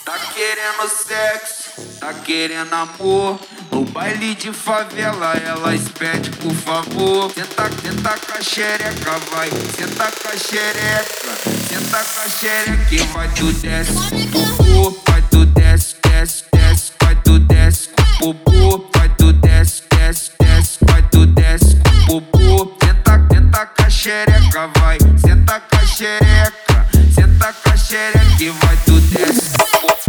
Tá querendo sexo, tá querendo amor. No baile de favela elas pedem por favor. Senta, senta com a xereca, vai. Senta com a xereca, senta com a xereca. E vai tu desce com popô. Vai tu desce, desce, desce. Vai tu desce com popô. Vai tu desce, desce, desce. Vai tu desce com popô. Senta, senta com a xereca, vai. Senta com a xereca, senta com a xereca. E vai tu desce com popô.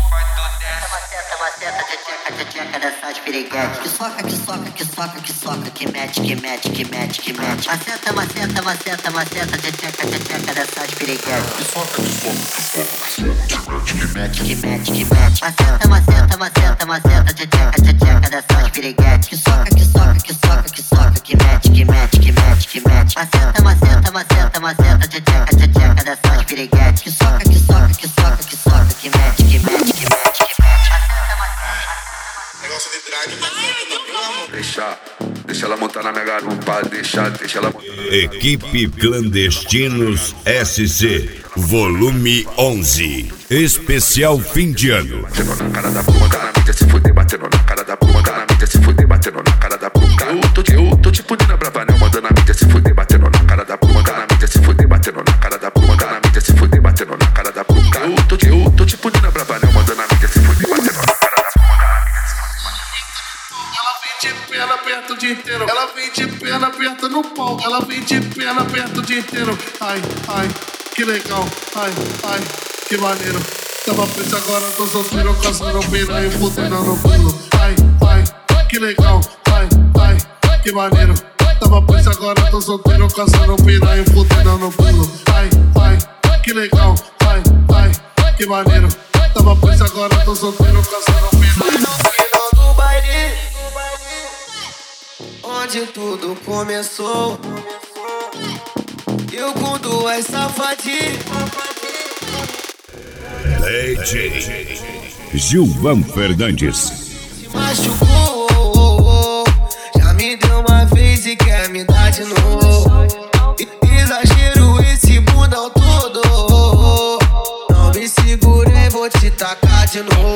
Tcheca dessas piriguetes. Que soca, que soca, que soca, que soca. Que mete, que mete, que mete, que mete. Maceta, maceta, maceta, maceta. Tcheca dessas piriguetes. Que soca, que soca, que soca. Que mete, que mete, que mete. Maceta, maceta, maceta, maceta. Tcheca dessas piriguetes. Que soca, que soca, que soca, que soca. Que mete, que mete, que mete, que mete. Maceta, maceta, maceta, maceta. Tcheca dessas piriguetes. Que soca, que soca, que soca, que soca. Que mete, que mete, que mete, que mete. negócio de drag, mas Deixa ela montar na minha garupa, deixa ela montar na... Equipe Clandestinos SC, volume 11, especial fim de ano. Batendo na cara da bruma, tá na mídia se fuder, batendo na cara da bruma, tá na mídia se fuder, batendo na cara da bruma. Eu tô tipo Nina Bravanel, mandando na mídia se fuder, batendo na cara da bruma, tá na mídia se fuder, batendo na cara da bruma, tá na mídia se fuder, batendo na cara da bruma. Eu tô tipo Nina Bravanel, mandando na mídia se fuder, batendo na cara da bruma. Ela aperta o dia inteiro. Ela vem de perna aperta no pau. Ela vem de perna aperta o dia inteiro. Ai, ai, que legal. Ai, ai, que maneiro. Tava preso agora, tô solteiro, caçando pena e fudendo no pulo. Ai, ai, que legal. Ai, ai, que maneiro. Tava preso agora, tô solteiro, caçando pena e fudendo no pulo. Ai, ai, que legal. Ai, ai, que maneiro. Tava preso agora, tô solteiro, caçando pena e fudendo no baile. Onde tudo começou, eu com duas safadinhas. DJ Gilvan Fernandes. Se machucou, já me deu uma vez e quer me dar de novo. Exagero esse bundão todo. Não me segurei, vou te tacar de novo.